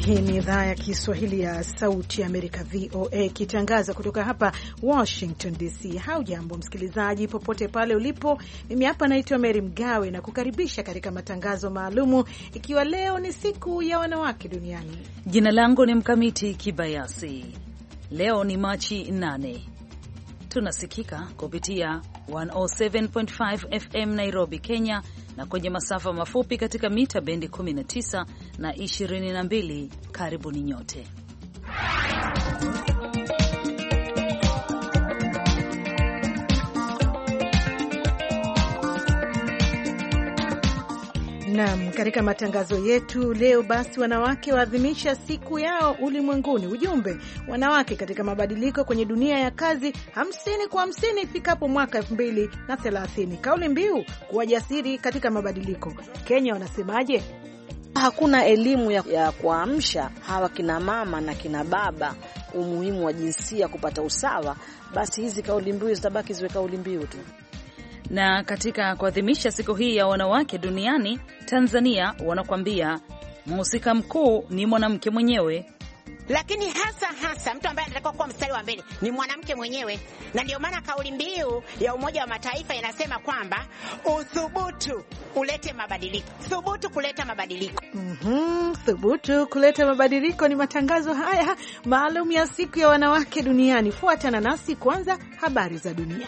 Hii ni idhaa ya Kiswahili ya Sauti ya Amerika, VOA, ikitangaza kutoka hapa Washington DC. Haujambo msikilizaji, popote pale ulipo. Mimi hapa naitwa Mary Mgawe na kukaribisha katika matangazo maalumu, ikiwa leo ni siku ya wanawake duniani. Jina langu ni Mkamiti Kibayasi. Leo ni Machi 8. Tunasikika kupitia 107.5 FM Nairobi, Kenya, na kwenye masafa mafupi katika mita bendi 19 na 22. Karibuni nyote. Naam, katika matangazo yetu leo basi, wanawake waadhimisha siku yao ulimwenguni. Ujumbe, wanawake katika mabadiliko kwenye dunia ya kazi, 50 kwa 50 ifikapo mwaka 2030. Kauli mbiu, kuwa jasiri katika mabadiliko. Kenya wanasemaje? Hakuna elimu ya kuamsha hawa kina mama na kina baba umuhimu wa jinsia kupata usawa, basi hizi kauli mbiu zitabaki ziwe kauli mbiu tu. Na katika kuadhimisha siku hii ya wanawake duniani, Tanzania wanakuambia mhusika mkuu ni mwanamke mwenyewe. Lakini hasa mtu ambaye anatakiwa kuwa mstari wa mbele ni mwanamke mwenyewe. Na ndio maana kauli mbiu ya Umoja wa Mataifa inasema kwamba uthubutu ulete mabadiliko. Thubutu kuleta mabadiliko. Thubutu kuleta mabadiliko ni matangazo haya maalum ya siku ya wanawake duniani. Fuatana nasi kwanza, habari za dunia.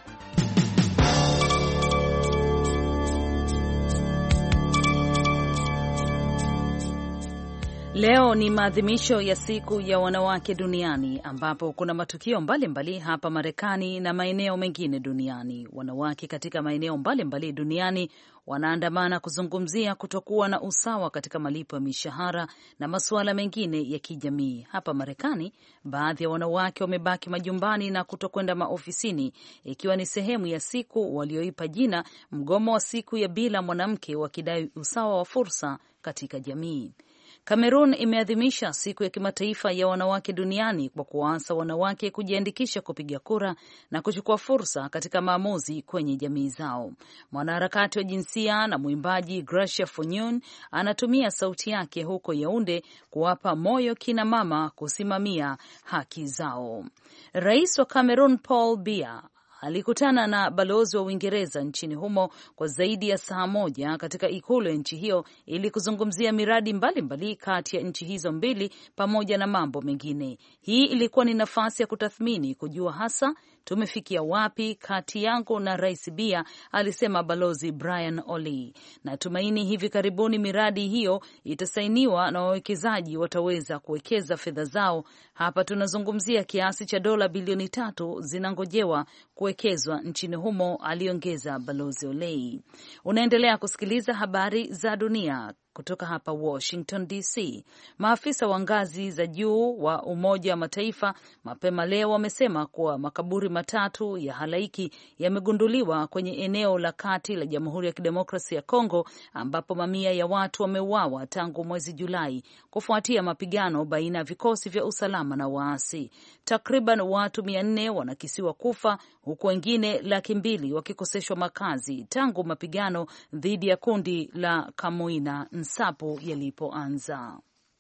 Leo ni maadhimisho ya siku ya wanawake duniani, ambapo kuna matukio mbalimbali hapa Marekani na maeneo mengine duniani. Wanawake katika maeneo mbalimbali duniani wanaandamana kuzungumzia kutokuwa na usawa katika malipo ya mishahara na masuala mengine ya kijamii. Hapa Marekani, baadhi ya wanawake wamebaki majumbani na kutokwenda maofisini, ikiwa ni sehemu ya siku walioipa jina mgomo wa siku ya bila mwanamke, wakidai usawa wa fursa katika jamii. Kamerun imeadhimisha siku ya kimataifa ya wanawake duniani kwa kuwaasa wanawake kujiandikisha kupiga kura na kuchukua fursa katika maamuzi kwenye jamii zao. Mwanaharakati wa jinsia na mwimbaji Gracia Fonyon anatumia sauti yake huko Yaounde kuwapa moyo kina mama kusimamia haki zao. Rais wa Kamerun Paul Biya alikutana na balozi wa Uingereza nchini humo kwa zaidi ya saa moja katika ikulu ya nchi hiyo ili kuzungumzia miradi mbalimbali kati ya nchi hizo mbili pamoja na mambo mengine. Hii ilikuwa ni nafasi ya kutathmini, kujua hasa tumefikia wapi kati yangu na Rais Biya, alisema balozi Brian Oli. Na tumaini hivi karibuni miradi hiyo itasainiwa na wawekezaji wataweza kuwekeza fedha zao. Hapa tunazungumzia kiasi cha dola bilioni 3 zinangojewa kuwekezwa nchini humo, aliongeza balozi Olei. Unaendelea kusikiliza habari za dunia kutoka hapa Washington DC. Maafisa wa ngazi za juu wa Umoja wa Mataifa mapema leo wamesema kuwa makaburi 3 ya halaiki yamegunduliwa kwenye eneo la kati la Jamhuri ya Kidemokrasia ya Kongo, ambapo mamia ya watu wameuawa tangu mwezi Julai kufuatia mapigano baina ya vikosi vya usalama na waasi. Takriban watu 400 wanakisiwa kufa, huku wengine 200,000 wakikoseshwa makazi tangu mapigano dhidi ya kundi la Kamuina Nsapu yalipoanza.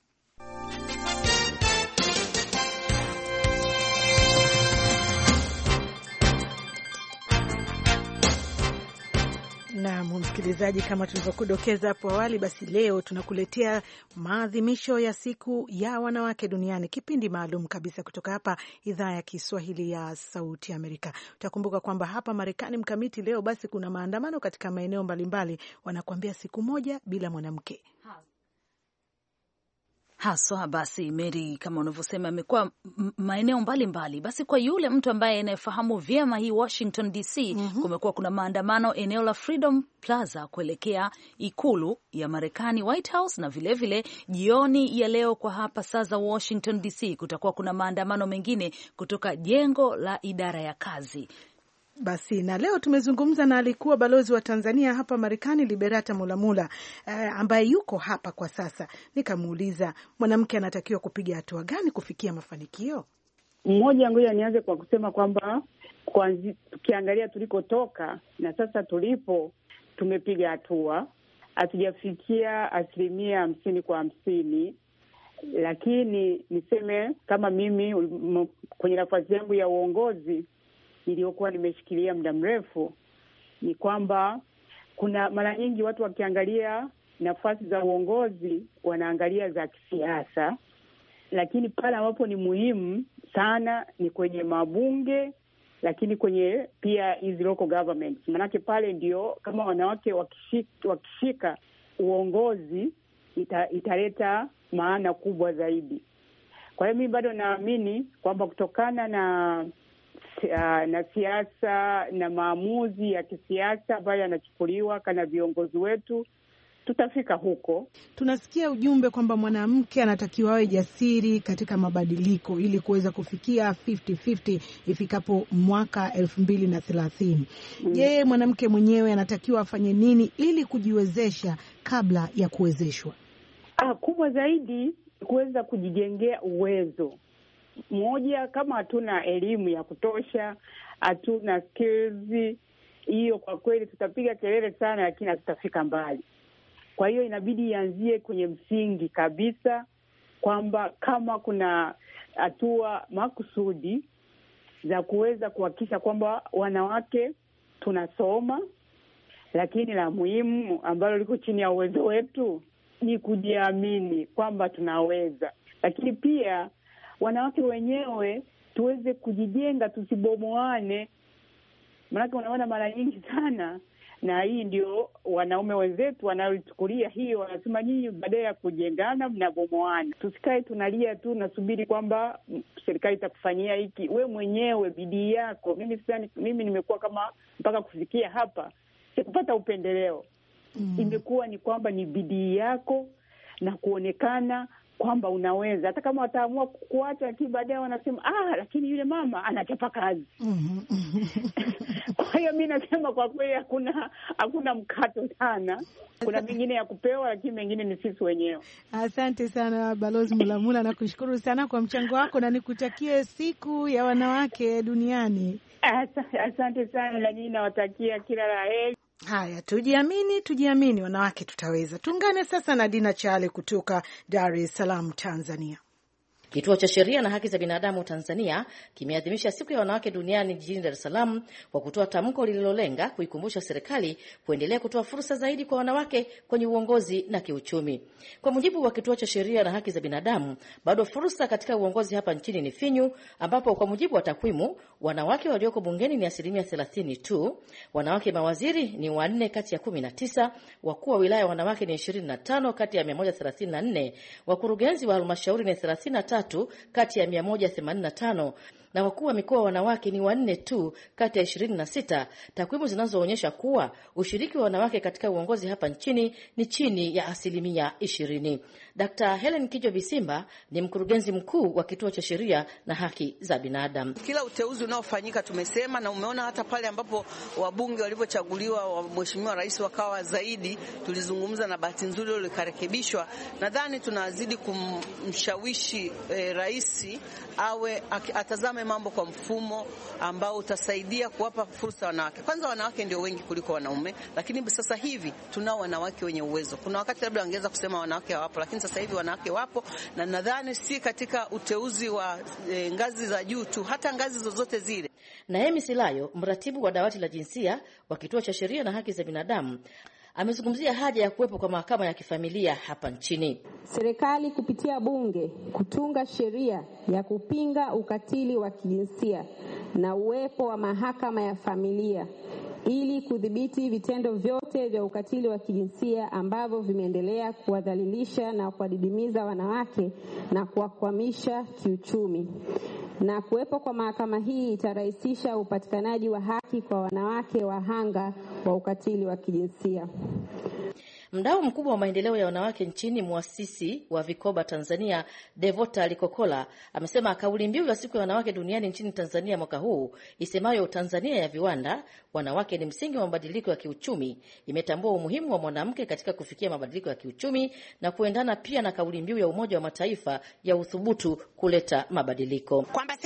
Na msikilizaji, kama tulivyokudokeza hapo awali, basi leo tunakuletea maadhimisho ya siku ya wanawake duniani, kipindi maalum kabisa kutoka hapa idhaa ya Kiswahili ya Sauti ya Amerika. Utakumbuka kwamba hapa Marekani, Mkamiti, leo basi kuna maandamano katika maeneo mbalimbali, wanakuambia siku moja bila mwanamke. Haswa basi, Mary, kama unavyosema, imekuwa maeneo mbalimbali. Basi kwa yule mtu ambaye anayefahamu vyema hii Washington DC, kumekuwa kuna maandamano eneo la Freedom Plaza kuelekea ikulu ya Marekani, White House, na vilevile jioni ya leo kwa hapa saa za Washington DC kutakuwa kuna maandamano mengine kutoka jengo la idara ya kazi. Basi na leo tumezungumza na alikuwa balozi wa Tanzania hapa Marekani, Liberata Mulamula, ambaye yuko hapa kwa sasa. Nikamuuliza mwanamke anatakiwa kupiga hatua gani kufikia mafanikio. Mmoja, ngoja nianze kwa kusema kwamba tukiangalia tulikotoka na sasa tulipo, tumepiga hatua. Hatujafikia 50% kwa 50, lakini niseme kama mimi kwenye nafasi yangu ya uongozi niliyokuwa nimeshikilia muda mrefu, ni kwamba kuna mara nyingi watu wakiangalia nafasi za uongozi wanaangalia za kisiasa, lakini pale ambapo ni muhimu sana ni kwenye mabunge, lakini kwenye pia hizi local governments. Manake pale ndio kama wanawake wakishika uongozi italeta maana kubwa zaidi. Kwa hiyo mimi bado naamini kwamba kutokana na siasa na maamuzi ya kisiasa ambayo yanachukuliwa kana viongozi wetu, tutafika huko. Tunasikia ujumbe kwamba mwanamke anatakiwa awe jasiri katika mabadiliko ili kuweza kufikia 50-50 ifikapo mwaka 2030. Je, mwanamke mwenyewe anatakiwa afanye nini ili kujiwezesha kabla ya kuwezeshwa? Kubwa zaidi kuweza kujijengea uwezo. Moja, kama hatuna elimu ya kutosha, hatuna skills, hiyo kwa kweli tutapiga kelele sana, lakini hatutafika mbali. Kwa hiyo inabidi ianzie kwenye msingi kabisa, kwamba kama kuna hatua makusudi za kuweza kuhakikisha kwamba wanawake tunasoma, lakini la muhimu ambalo liko chini ya uwezo wetu ni kujiamini kwamba tunaweza. Lakini pia wanawake wenyewe tuweze kujijenga, tusibomoane. Maana unaona mara nyingi sana, na hii ndio wanaume wenzetu wanaochukulia hiyo, wanasema nyinyi baada ya kujengana mnabomoana. Tusikae tunalia tu nasubiri kwamba serikali itakufanyia hiki. We mwenyewe bidii yako. Mimi nimekuwa kama mpaka kufikia hapa sikupata upendeleo. Imekuwa ni kwamba ni bidii yako na kuonekana kwamba unaweza. Hata kama wataamua kuacha, lakini baadaye wanasema lakini yule mama anachapa kazi. Kwa hiyo mimi nasema kwa kweli hakuna mkato sana. Kuna mengine ya kupewa, lakini mengine ni sisi wenyewe. Asante sana Balozi Mulamula, nakushukuru sana kwa mchango wako na nikutakie siku ya wanawake duniani. Asante sana, na nyinyi nawatakia kila la heri. Haya, tujiamini wanawake tutaweza. Tuungane sasa na Dina Chale kutoka Dar es Salaam, Tanzania. Kituo cha Sheria na Haki za Binadamu Tanzania kimeadhimisha siku ya wanawake duniani jijini Dar es Salaam kwa kutoa tamko lililolenga kuikumbusha serikali kuendelea kutoa fursa zaidi kwa wanawake kwenye uongozi na kiuchumi. Kwa mujibu wa Kituo cha Sheria na Haki za Binadamu, bado fursa katika uongozi hapa nchini ni finyu, ambapo kwa mujibu wa takwimu wanawake walioko bungeni ni 30% tu, wanawake mawaziri ni 4 kati ya 19, wakuu wa wilaya wanawake ni 25 kati ya 134, wakurugenzi wa halmashauri ni 33 kati ya 185, na wakuu wa mikoa wanawake ni 4 tu kati ya 26, takwimu zinazoonyesha kuwa ushiriki wa wanawake katika uongozi hapa nchini ni chini ya 20%. Dr. Helen Kijo Bisimba ni mkurugenzi mkuu wa Kituo cha Sheria na Haki za Binadamu. Kila uteuzi unaofanyika tumesema, na umeona hata pale ambapo wabunge walivyochaguliwa Mheshimiwa Rais wakawa zaidi, tulizungumza na bahati nzuri ile ikarekebishwa. Nadhani tunazidi kumshawishi rais awe atazame mambo kwa mfumo ambao utasaidia kuwapa fursa wanawake. Kwanza wanawake ndio wengi kuliko wanaume, lakini sasa hivi tunao wanawake wenye uwezo. Kuna wakati labda wangeweza kusema wanawake hawapo, lakini sasa hivi wanawake wapo, na nadhani si katika uteuzi wa ngazi za juu tu, hata ngazi zozote zile. Naemi Silayo, mratibu wa dawati la jinsia wa Kituo cha Sheria na Haki za Binadamu, amezungumzia haja ya kuwepo kwa mahakama ya kifamilia hapa nchini. Serikali kupitia bunge kutunga sheria ya kupinga ukatili wa kijinsia na uwepo wa mahakama ya familia ili kudhibiti vitendo vyote vya ukatili wa kijinsia ambavyo vimeendelea kuwadhalilisha na kuwadidimiza wanawake na kuwakwamisha kiuchumi. Na kuwepo kwa mahakama hii itarahisisha upatikanaji wa haki kwa wanawake wahanga wa ukatili wa kijinsia. Mdau mkubwa wa maendeleo ya wanawake nchini, muasisi wa Vikoba Tanzania, Devota Likokola, amesema kauli mbiu ya siku ya wanawake duniani nchini Tanzania mwaka huu isemayo Tanzania ya viwanda, wanawake ni msingi wa mabadiliko ya kiuchumi, imetambua umuhimu wa mwanamke katika kufikia mabadiliko ya kiuchumi na kuendana pia na kauli mbiu ya Umoja wa Mataifa ya uthubutu kuleta mabadiliko. Kwamba serikali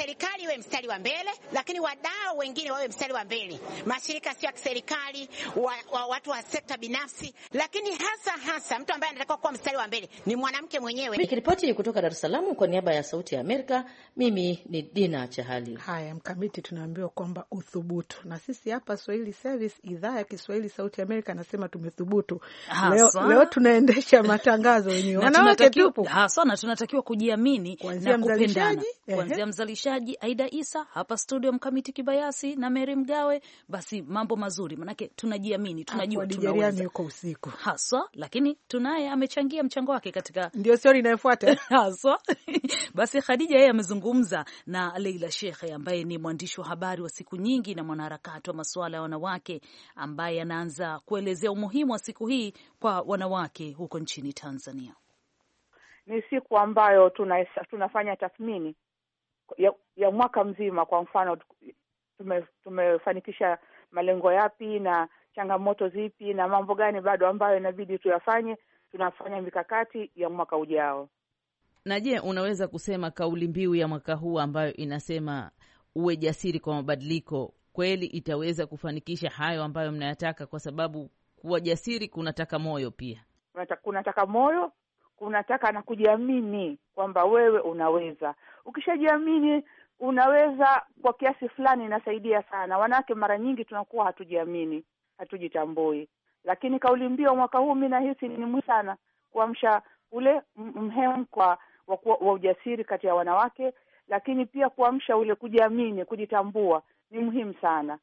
iwe mstari wa mbele, lakini wadau wengine wawe mstari wa mbele, mashirika sio ya kiserikali, watu wa sekta binafsi, lakini hasa mtu ambaye anataka kuwa mstari wa mbele ni mwanamke mwenyewe. Nikiripoti kutoka Dar es Salaam kwa niaba ya Sauti ya Amerika, mimi ni Dina Chahali. Haya, Mkamiti, tunaambiwa kwamba uthubutu, na sisi hapa Swahili Service, idhaa ya Kiswahili Sauti ya Amerika, nasema tumethubutu. Leo tunaendesha matangazo wenyewe. Wanawake tupo. Haswa tunatakiwa kujiamini na kupendana. Kuanzia mzalishaji Aida Isa, hapa studio Mkamiti Kibayasi na Mary Mgawe, basi mambo mazuri, manake tunajiamini, tunajua tunaweza. Yuko usiku. Haswa, lakini tunaye amechangia mchango wake katika ndio story inayofuata. Haswa. Basi Khadija yeye amezungumza na Leila Shekhe ambaye ni mwandishi wa habari wa siku nyingi na mwanaharakati wa masuala ya wanawake, ambaye anaanza kuelezea umuhimu wa siku hii kwa wanawake huko nchini Tanzania. Ni siku ambayo tunafanya tathmini ya mwaka mzima. Kwa mfano, tumefanikisha malengo yapi na changamoto zipi na mambo gani bado ambayo inabidi tuyafanye. Tunafanya mikakati ya mwaka ujao. Na je, unaweza kusema kauli mbiu ya mwaka huu ambayo inasema uwe jasiri kwa mabadiliko, kweli itaweza kufanikisha hayo ambayo mnayataka? Kwa sababu kuwa jasiri kunataka moyo pia. Kunataka moyo, kunataka na kujiamini kwamba wewe unaweza. Ukishajiamini unaweza, kwa kiasi fulani inasaidia sana. Wanawake mara nyingi tunakuwa hatujiamini, hatujitambui. Lakini kauli mbiu mwaka huu mimi nahisi ni muhimu sana kuamsha ule mhemko wa ujasiri kati ya wanawake, lakini pia kuamsha ule kujiamini, kujitambua ni muhimu sana.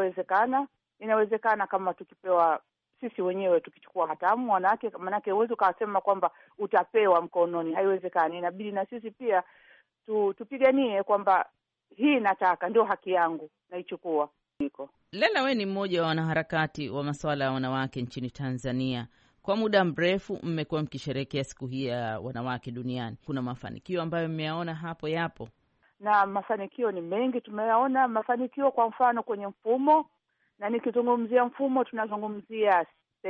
Inawezekana kama tukipewa sisi wenyewe, tukichukua hatamu wanawake. Manake uwezo ukasema kwamba utapewa mkononi, haiwezekani. Inabidi na sisi pia tupiganie kwamba hii nataka, ndio haki yangu, naichukua. Lela, we ni mmoja wa wanaharakati wa masuala ya wanawake nchini Tanzania. Kwa muda mrefu mmekuwa mkisherehekea siku hii ya wanawake duniani. Kuna mafanikio ambayo mmeyaona hapo? Yapo, na mafanikio ni mengi tumeyaona. Mafanikio kwa mfano kwenye mfumo, na nikizungumzia mfumo tunazungumzia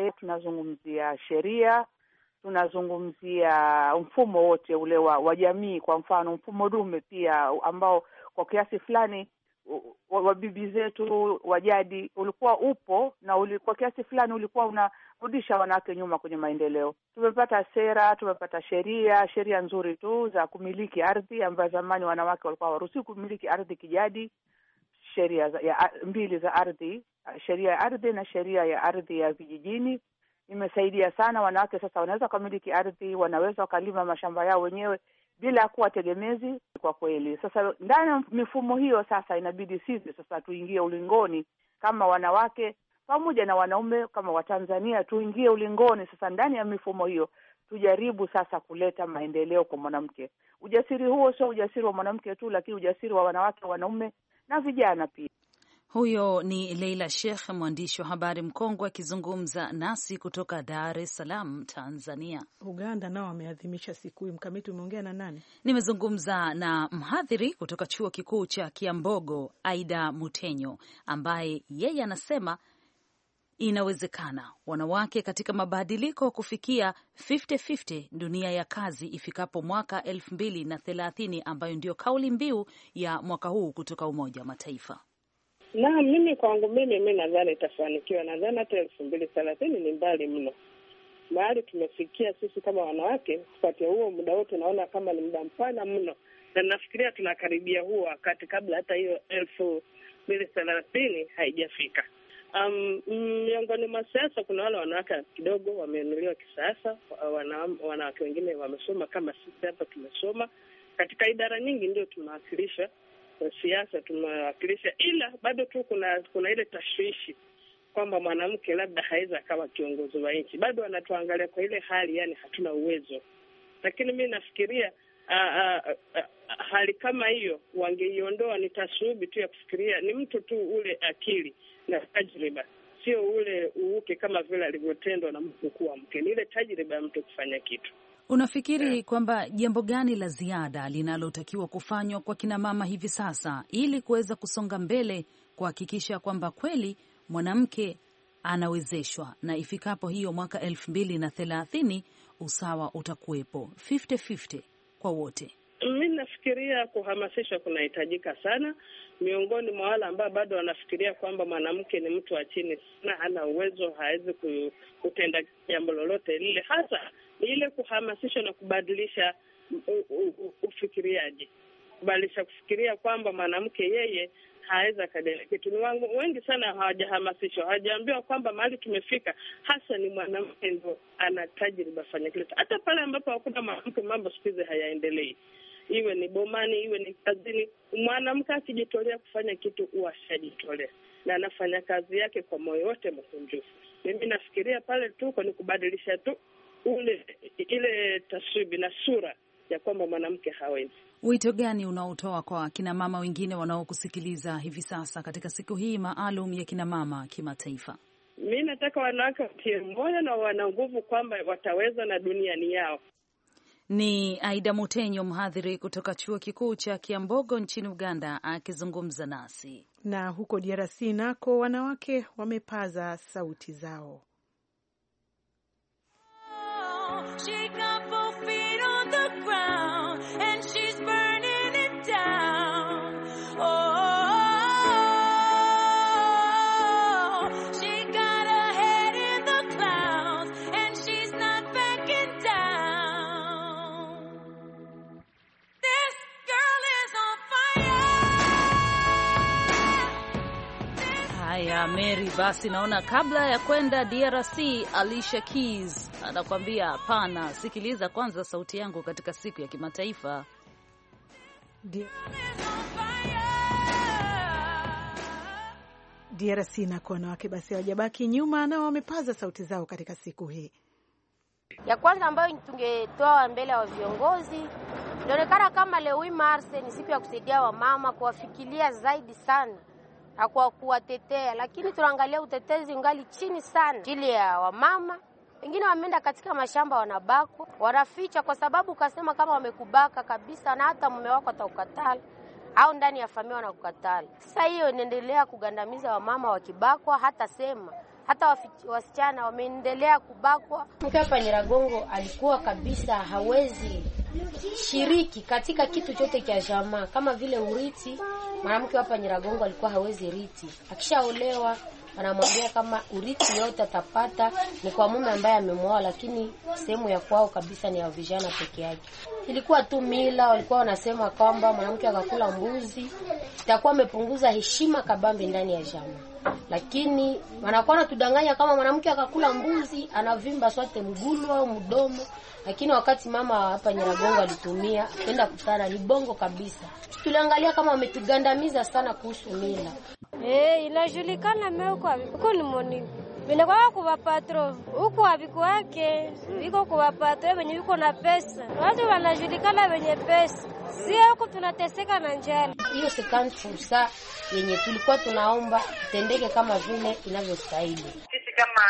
sheria, tunazungumzia mfumo wote ule wa jamii. Kwa mfano mfumo dume pia ambao kwa kiasi fulani wa bibi zetu wa jadi ulikuwa upo na kwa kiasi fulani ulikuwa unarudisha wanawake nyuma kwenye maendeleo. Tumepata sera, tumepata sheria nzuri tu za kumiliki ardhi, ambazo zamani wanawake walikuwa hawaruhusiwi kumiliki ardhi kijadi. Sheria mbili za ardhi, sheria ya ardhi na sheria ya ardhi ya vijijini, imesaidia sana. Wanawake sasa wanaweza kumiliki ardhi, wanaweza wakalima mashamba yao wenyewe bila kuwa tegemezi. Kwa kweli sasa ndani ya mifumo hiyo sasa inabidi sisi sasa tuingie ulingoni kama wanawake pamoja na wanaume kama Watanzania, tuingie ulingoni sasa ndani ya mifumo hiyo, tujaribu sasa kuleta maendeleo kwa mwanamke. Ujasiri huo sio ujasiri wa mwanamke tu, lakini ujasiri wa wanawake, wanaume na vijana pia. Huyo ni Leila Sheikh, mwandishi wa habari mkongwe, akizungumza nasi kutoka Dar es Salaam, Tanzania. Uganda nao wameadhimisha siku hii. Mkamiti, umeongea na nani? Nimezungumza na mhadhiri kutoka chuo kikuu cha Kiambogo, Aida Mutenyo, ambaye yeye anasema inawezekana wanawake katika mabadiliko kufikia 50-50 dunia ya kazi ifikapo mwaka 2030, ambayo ndio kauli mbiu ya mwaka huu kutoka Umoja wa Mataifa. Na mimi kwangu mimi nadhani itafanikiwa. Nadhani hata 2030 ni mbali mno. Mahali tumefikia sisi kama wanawake kupatia huo muda wote, naona kama ni muda mpana mno. Na nafikiria tunakaribia huo wakati kabla hata hiyo 2030 haijafika. Miongoni mwa siasa kuna wale wanawake kidogo wameinuliwa kisasa, wanawake wengine wamesoma kama sisi hapa tumesoma. Katika idara nyingi ndio tunawakilisha siasa, tumewakilisha, ila bado tu kuna ile tashwishi kwamba mwanamke labda haiza kama kiongozi wa nchi. Bado wanatuangalia kwa ile hali, yani hatuna uwezo. Lakini mimi nafikiria hali kama hiyo wangeiondoa. Ni tasubi tu ya kufikiria, ni mtu tu ule akili na tajriba, sio ule uuke kama vile alivyotendwa na mkuu wa mke. Ni ile tajriba ya mtu kufanya kitu. Unafikiri kwamba jambo gani la ziada linalotakiwa kufanywa kwa kina mama hivi sasa ili kuweza kusonga mbele, kuhakikisha kwamba kweli mwanamke anawezeshwa na ifikapo hiyo mwaka 2030 usawa utakuwepo 50-50 kwa wote? Mimi nafikiria kuhamasisha kunahitajika sana miongoni mwa wale ambao bado wanafikiria kwamba mwanamke ni mtu wa chini sana, hana uwezo, hawezi kutenda jambo lolote lile. Hasa ile kuhamasisha na kubadilisha ufikiriaji, kubadilisha kufikiria kwamba mwanamke yeye hawezi kadiri kitu. Ni wengi sana hawajahamasishwa, hawajaambiwa kwamba mahali tumefika hasa ni mwanamke ndio ana tajriba fanya kile. Hata pale ambapo hakuna mwanamke, mambo siku hizi hayaendelei. Iwe ni bomani, iwe ni kazini, mwanamke akijitolea kufanya kitu uashajitolea na anafanya kazi yake kwa moyo wote mkunjufu. Mimi nafikiria pale tuko ni kubadilisha tu ile taswira na sura ya kwamba mwanamke hawezi. Wito gani unaotoa kwa kina mama wengine wanaokusikiliza hivi sasa katika siku hii maalum ya kina mama kimataifa? Mimi nataka wanawake watie moyo na wana nguvu kwamba wataweza na dunia ni yao. Ni Aida Mutenyo, mhadhiri kutoka Chuo Kikuu cha Kiambogo nchini Uganda, akizungumza nasi. Na huko DRC nako wanawake wamepaza sauti zao. Mary, basi naona kabla ya kwenda DRC, Alicia Keys anakuambia hapana, sikiliza kwanza sauti yangu katika siku ya kimataifa. DRC na kwa wanawake basi hawajabaki nyuma na wamepaza sauti zao katika siku hii. Ya kwanza ambayo tungetoa mbele wa viongozi, inaonekana kama leo hii Mars ni siku ya kusaidia wamama, kuwafikiria zaidi sana na kwa kuwatetea, lakini tunaangalia utetezi ungali chini sana ajili ya wamama. Wengine wameenda katika mashamba wanabakwa, wanaficha kwa sababu ukasema kama wamekubaka kabisa na hata mume wako atakukatala au ndani ya familia wanakukatala. Sasa hiyo inaendelea kugandamiza wamama wakibakwa, hata sema hata wasichana wameendelea kubakwa. Mke hapa Nyiragongo alikuwa kabisa hawezi shiriki katika kitu chote cha jamaa kama vile urithi. Mwanamke hapa Nyiragongo alikuwa hawezi riti. Akishaolewa anamwambia kama urithi yote atapata ni kwa mume ambaye amemwoa, lakini sehemu ya kwao kabisa ni ya vijana peke yake. Ilikuwa tu mila, walikuwa wanasema kwamba mwanamke akakula mbuzi itakuwa amepunguza heshima kabambe ndani ya jamaa. Lakini wanakuwa wanatudanganya kama mwanamke akakula mbuzi anavimba sote mgulu au mdomo, lakini wakati mama hapa Nyiragongo alitumia kwenda kutana ni bongo kabisa. Tuliangalia kama wametugandamiza sana kuhusu mila. Inajulikana huko ni moni. Vinakuwa kwa patro, huko wabiku wake, viko kwa patro wenye yuko na pesa. Watu wanajulikana wenye pesa. Sio huko tunateseka na njaa. Hiyo second fursa yenye tulikuwa tunaomba tendeke kama vile inavyostahili. Sisi kama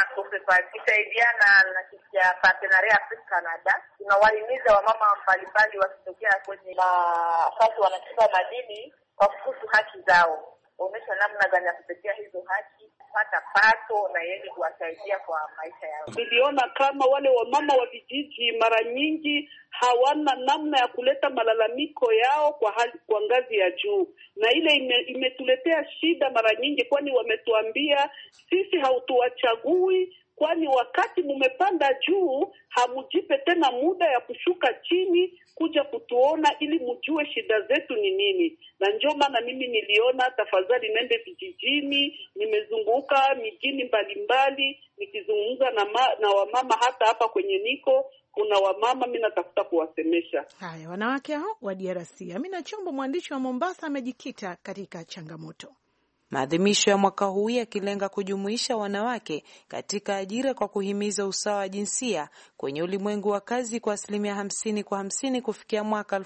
kusaidiana na kisha partenaria Afrika Canada, tunawahimiza wamama mbalimbali wasitokea kwenye nafasi wanachukua madini kwa kuhusu haki zao. Onyesha namna gani ya kutetea hizo haki, kupata pato na yeye kuwasaidia kwa maisha yao. Niliona kama wale wamama wa vijiji mara nyingi hawana namna ya kuleta malalamiko yao kwa ngazi ya juu, na ile imetuletea shida mara nyingi, kwani wametuambia sisi hautuwachagui, kwani wakati mumepanda juu hamujipe tena muda ya kushuka chini kuja kutuona ili mjue shida zetu ni nini. Na ndio maana mimi niliona tafadhali nende vijijini, nimezunguka mijini mbalimbali nikizungumza na wamama, hata hapa kwenye niko kuna wamama mimi natafuta kuwasemesha. Haya, wanawake hao wa DRC. Amina Chombo, mwandishi wa Mombasa, amejikita katika changamoto. Maadhimisho ya mwaka huu yakilenga kujumuisha wanawake katika ajira kwa kuhimiza usawa wa jinsia kwenye ulimwengu wa kazi kwa 50% kufikia mwaka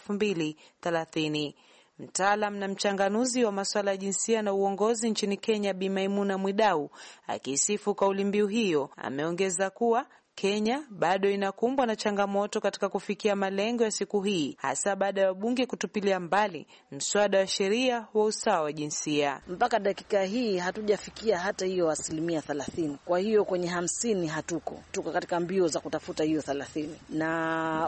2030. Mtaalam na mchanganuzi wa masuala ya jinsia na uongozi nchini Kenya, Bi Maimuna Mwidau, akisifu kauli mbiu hiyo, ameongeza kuwa Kenya bado inakumbwa na changamoto katika kufikia malengo ya siku hii, hasa baada ya wabunge kutupilia mbali mswada wa sheria wa usawa wa jinsia. Mpaka dakika hii hatujafikia hata hiyo 30%. Kwa hiyo kwenye 50 tuko katika mbio za kutafuta hiyo 30. Na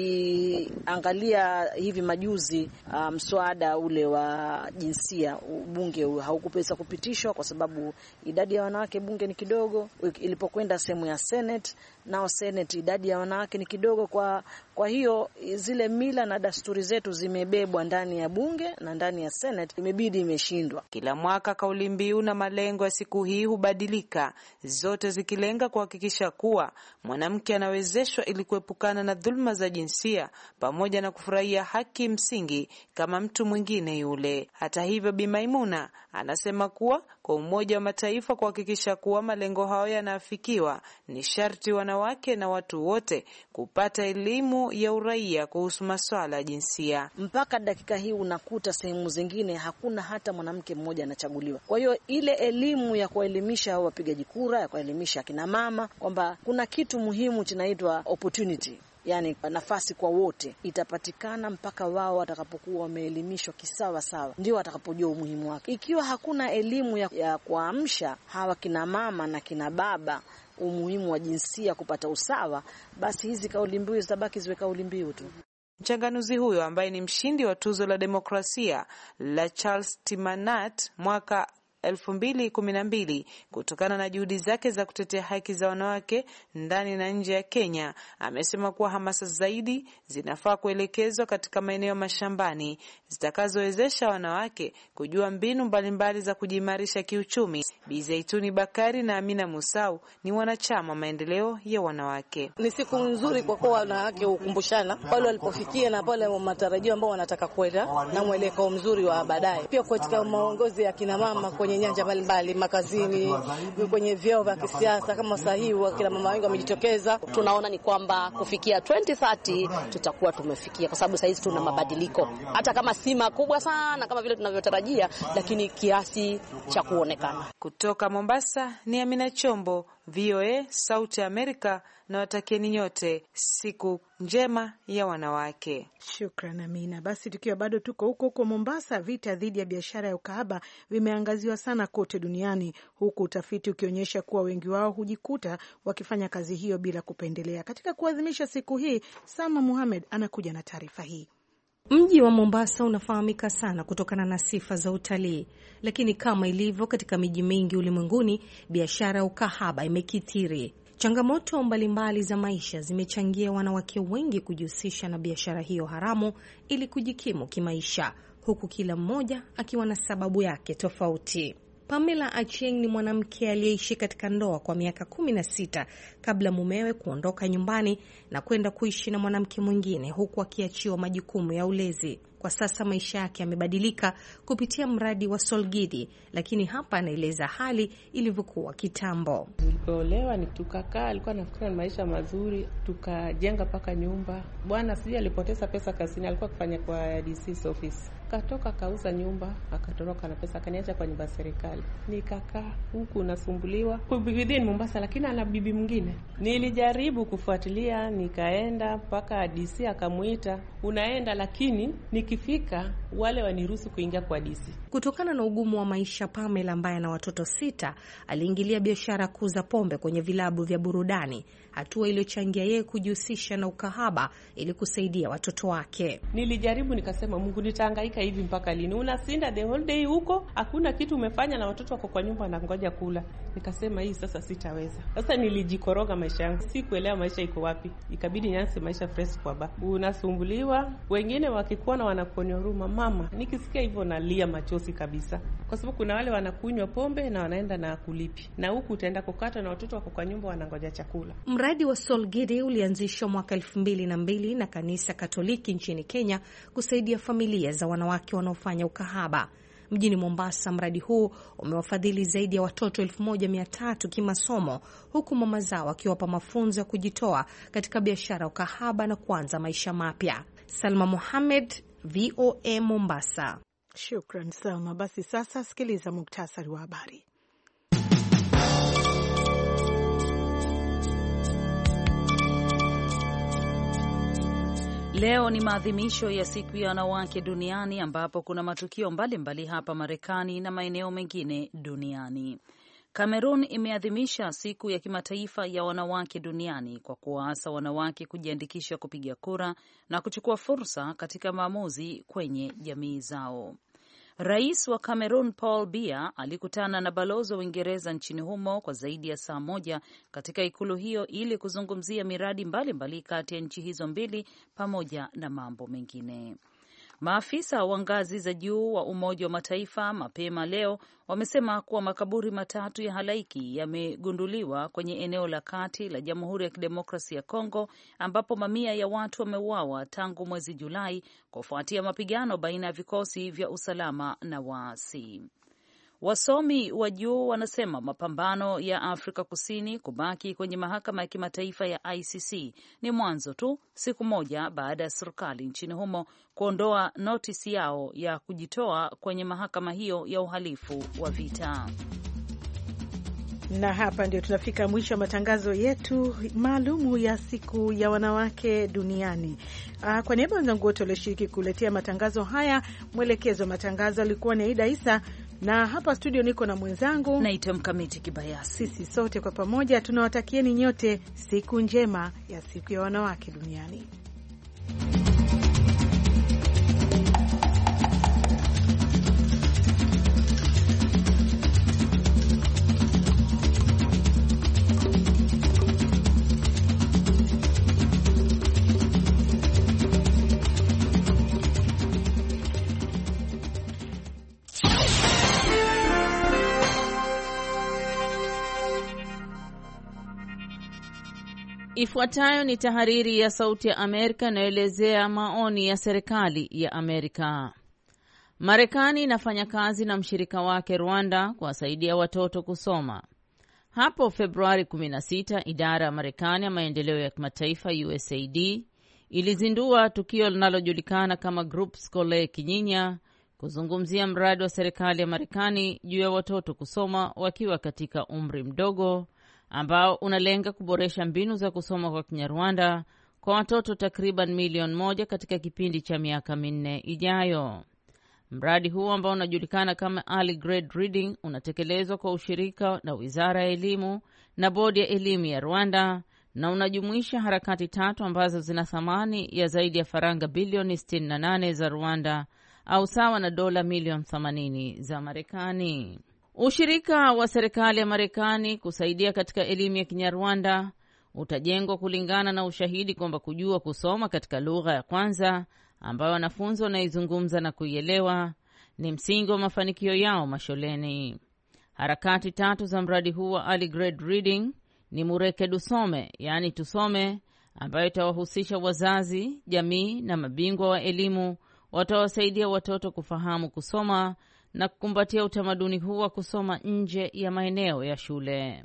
ukiangalia hivi majuzi mswada ule wa jinsia bunge haukupesa kupitishwa kwa sababu idadi ya wanawake bunge ni kidogo. Ilipokwenda sehemu ya Senate, nao Senate idadi ya wanawake ni kidogo. Kwa hiyo zile mila na desturi zetu zimebebwa ndani ya bunge na ndani ya Senate, imebidi imeshindwa. Kila mwaka kauli mbiu na malengo ya siku hii hubadilika, zote zikilenga kuhakikisha kuwa mwanamke anawezeshwa ili kuepukana na dhulma za jinsia pamoja na kufurahia haki msingi kama mtu mwingine yule. Hata hivyo, Bi Maimuna anasema kuwa kwa Umoja wa Mataifa kuhakikisha kuwa malengo hayo yanafikiwa, ni sharti wanawake na watu wote kupata elimu ya uraia kuhusu masuala ya jinsia. Mpaka dakika hii unakuta sehemu zingine hakuna hata mwanamke mmoja anachaguliwa. Kwa hiyo ile elimu ya kuelimisha wapigaji kura, ya kuelimisha kina mama kwamba kuna kitu muhimu kinaitwa opportunity, yani nafasi kwa wote, itapatikana mpaka wao watakapokuwa wameelimishwa kisawa sawa, ndio watakapojua umuhimu wake. Ikiwa hakuna elimu ya kuamsha hawa kina mama na kina baba umuhimu wa jinsia kupata usawa, basi hizi kauli mbiu zitabaki ziwe kauli mbiu tu. Mchanganuzi huyo ambaye ni mshindi wa tuzo la demokrasia la Charles Timanat mwaka 2012 kutokana na juhudi zake za kutetea haki za wanawake ndani na nje ya Kenya, amesema kuwa hamasa zaidi zinafaa kuelekezwa katika maeneo mashambani zitakazowezesha wanawake kujua mbinu mbalimbali za kujimarisha kiuchumi. Bi Zaituni Bakari na Amina Musau ni wanachama maendeleo ya wanawake. Ni siku nzuri kwa kuwa wanawake hukumbushana pale walipofikia na pale matarajio ambao wanataka kwenda na mwelekeo mzuri wa baadaye. Pia katika maongozi ya kina mama kwenye nyanja mbalimbali, makazini, kwenye vyeo vya kisiasa kama sahihi, kila mama wengi wamejitokeza. Tunaona ni kwamba kufikia 2030 tutakuwa tumefikia, kwa sababu saizi tuna mabadiliko, hata kama si makubwa sana kama vile tunavyotarajia, lakini kiasi cha kuonekana. Kutoka Mombasa ni Amina Chombo, VOA, Sauti ya Amerika, na watakieni nyote siku njema ya wanawake. Shukran Amina. Basi tukiwa bado tuko huko Mombasa, vita dhidi ya biashara ya ukahaba vimeangaziwa sana kote duniani, huku utafiti ukionyesha kuwa wengi wao hujikuta wakifanya kazi hiyo bila kupendelea. Katika kuadhimisha siku hii, Salma Muhamed anakuja na taarifa hii. Mji wa Mombasa unafahamika sana kutokana na sifa za utalii, lakini kama ilivyo katika miji mingi ulimwenguni, biashara ya ukahaba imekithiri. Changamoto mbalimbali za maisha zimechangia wanawake wengi kujihusisha na biashara hiyo haramu ili kujikimu kimaisha, huku kila mmoja akiwa na sababu yake tofauti. Pamela Achieng ni mwanamke aliyeishi katika ndoa kwa miaka 16 kabla mumewe kuondoka nyumbani na kwenda kuishi na mwanamke mwingine, huku akiachiwa majukumu ya ulezi. Kwa sasa maisha yake yamebadilika kupitia mradi wa Solgidi, lakini hapa anaeleza hali ilivyokuwa kitambo. Nilipoolewa tukakaa, alikuwa anafikiria ni maisha mazuri, tukajenga paka nyumba. Bwana sijui alipoteza pesa kazini, alikuwa kufanya kwa DC office. Katoka kauza nyumba, akatoroka na pesa, akaniacha kwa nyumba ya serikali. Nikakaa huku nasumbuliwa within Mombasa, lakini ana bibi mwingine. Nilijaribu kufuatilia, nikaenda mpaka DC, akamuita, unaenda lakini nikifika wale waniruhusu kuingia kwa DC. Kutokana na ugumu wa maisha, Pamela ambaye ana watoto 6 aliingilia biashara kuuza pombe kwenye vilabu vya burudani, hatua iliyochangia yeye kujihusisha na ukahaba ili kusaidia watoto wake. Nilijaribu, nikasema Mungu, nitahangaika hivi mpaka lini? Unasinda the whole day huko, hakuna kitu umefanya na watoto wako kwa nyumba na ngoja kula. Nikasema hii sasa sitaweza. Sasa nilijikoroga maisha yangu, sikuelewa maisha iko wapi. Ikabidi nianze maisha fresh kwa ba. Unasumbuliwa, wengine wakikuona wanakuonea huruma. Mama, nikisikia hivyo nalia machozi kabisa. Kwa sababu kuna wale wanakunywa pombe na wanaenda na kulipi. Na huku utaenda kukata na watoto wako kwa nyumba wanangoja chakula. Mradi wa Solgidi ulianzishwa mwaka 2002 na kanisa Katoliki nchini Kenya kusaidia familia za wanawake wanaofanya ukahaba. Mjini Mombasa, mradi huu umewafadhili zaidi ya watoto 1300 kimasomo, huku mama zao wakiwapa mafunzo ya kujitoa katika biashara ukahaba na kuanza maisha mapya. Salma Mohamed, VOA Mombasa. Shukran Salma. Basi sasa sikiliza muktasari wa habari. Leo ni maadhimisho ya siku ya wanawake duniani ambapo kuna matukio mbalimbali hapa Marekani na maeneo mengine duniani. Kamerun imeadhimisha siku ya kimataifa ya wanawake duniani kwa kuwaasa wanawake kujiandikisha kupiga kura na kuchukua fursa katika maamuzi kwenye jamii zao. Rais wa Kamerun Paul Biya alikutana na balozi wa Uingereza nchini humo kwa zaidi ya saa moja katika ikulu hiyo ili kuzungumzia miradi mbalimbali kati ya nchi hizo mbili pamoja na mambo mengine. Maafisa wa ngazi za juu wa Umoja wa Mataifa mapema leo wamesema kuwa makaburi matatu ya halaiki yamegunduliwa kwenye eneo la kati la Jamhuri ya Kidemokrasia ya Kongo ambapo mamia ya watu wameuawa tangu mwezi Julai kufuatia mapigano baina ya vikosi vya usalama na waasi. Wasomi wa juu wanasema mapambano ya Afrika Kusini kubaki kwenye mahakama ya kimataifa ya ICC ni mwanzo tu, siku moja baada ya serikali nchini humo kuondoa notisi yao ya kujitoa kwenye mahakama hiyo ya uhalifu wa vita. Na hapa ndio tunafika mwisho wa matangazo yetu maalumu ya siku ya wanawake duniani. Kwa niaba ya wenzangu wote walioshiriki kuletea matangazo haya, mwelekezo wa matangazo alikuwa ni Aida Isa, na hapa studio niko na mwenzangu naitwa Mkamiti Kibayasi. Sisi sote kwa pamoja tunawatakieni nyote siku njema ya siku ya wanawake duniani. Ifuatayo ni tahariri ya Sauti ya Amerika inayoelezea maoni ya serikali ya Amerika. Marekani inafanya kazi na mshirika wake Rwanda kuwasaidia watoto kusoma. Hapo Februari 16, idara ya Marekani ya maendeleo ya kimataifa USAID ilizindua tukio linalojulikana kama Groupe Scolaire Kinyinya kuzungumzia mradi wa serikali ya Marekani juu ya watoto kusoma wakiwa katika umri mdogo ambao unalenga kuboresha mbinu za kusoma kwa Kinyarwanda kwa watoto takriban milioni 1 katika kipindi cha miaka 4 ijayo. Mradi huu ambao unajulikana kama Early Grade Reading unatekelezwa kwa ushirika na Wizara ya Elimu na Bodi ya Elimu ya Rwanda na unajumuisha harakati 3 ambazo zina thamani ya zaidi ya faranga bilioni 68 za Rwanda au sawa na dola milioni 80 za Marekani. Ushirika wa serikali ya Marekani kusaidia katika elimu ya Kinyarwanda utajengwa kulingana na ushahidi kwamba kujua kusoma katika lugha ya kwanza ambayo wanafunzi wanaizungumza na kuielewa ni msingi wa mafanikio yao mashuleni. Harakati 3 za mradi huu wa Early Grade Reading ni Mureke Dusome, yaani tusome, ambayo itawahusisha wazazi, jamii na mabingwa wa elimu watawasaidia watoto kufahamu kusoma na kukumbatia utamaduni huu wa kusoma nje ya maeneo ya shule.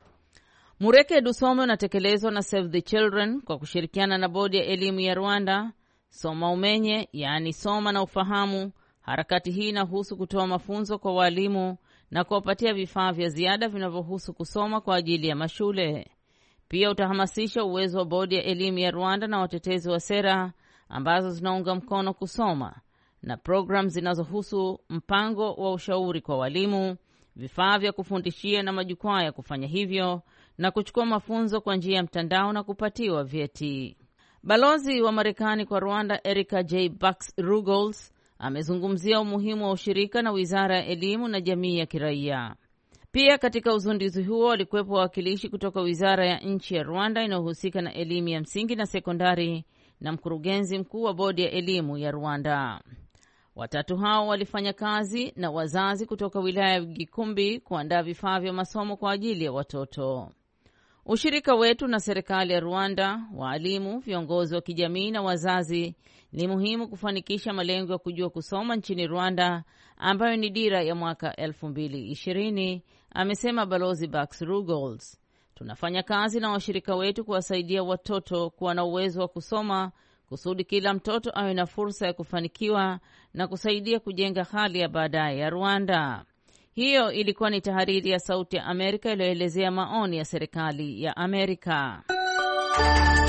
Mureke Dusome unatekelezwa na Save the Children kwa kushirikiana na Bodi ya Elimu ya Rwanda. Soma umenye, yaani soma na ufahamu. Harakati hii inahusu kutoa mafunzo kwa walimu na kuwapatia vifaa vya ziada vinavyohusu kusoma kwa ajili ya mashule. Pia utahamasisha uwezo wa Bodi ya Elimu ya Rwanda na watetezi wa sera ambazo zinaunga mkono kusoma na programu zinazohusu mpango wa ushauri kwa walimu, vifaa vya kufundishia na majukwaa ya kufanya hivyo na kuchukua mafunzo kwa njia ya mtandao na kupatiwa vyeti. Balozi wa Marekani kwa Rwanda Erica J. Bax-Ruggles amezungumzia umuhimu wa ushirika na Wizara ya Elimu na Jamii ya Kiraia. Pia katika uzinduzi huo walikuwepo wawakilishi kutoka Wizara ya Nchi ya Rwanda inayohusika na elimu ya msingi na sekondari na mkurugenzi mkuu wa Bodi ya Elimu ya Rwanda. Watatu hao walifanya kazi na wazazi kutoka wilaya ya Gikumbi kuandaa vifaa vya masomo kwa ajili ya watoto. Ushirika wetu na serikali ya Rwanda, waalimu, viongozi wa kijamii na wazazi ni muhimu kufanikisha malengo ya kujua kusoma nchini Rwanda ambayo ni dira ya mwaka 2020, amesema Balozi Bax-Ruggles. Tunafanya kazi na washirika wetu kuwasaidia watoto kuwa na uwezo wa kusoma kusudi kila mtoto awe na fursa ya kufanikiwa na kusaidia kujenga hali ya baadaye ya Rwanda. Hiyo ilikuwa ni tahariri ya Sauti ya Amerika iliyoelezea maoni ya serikali ya Amerika.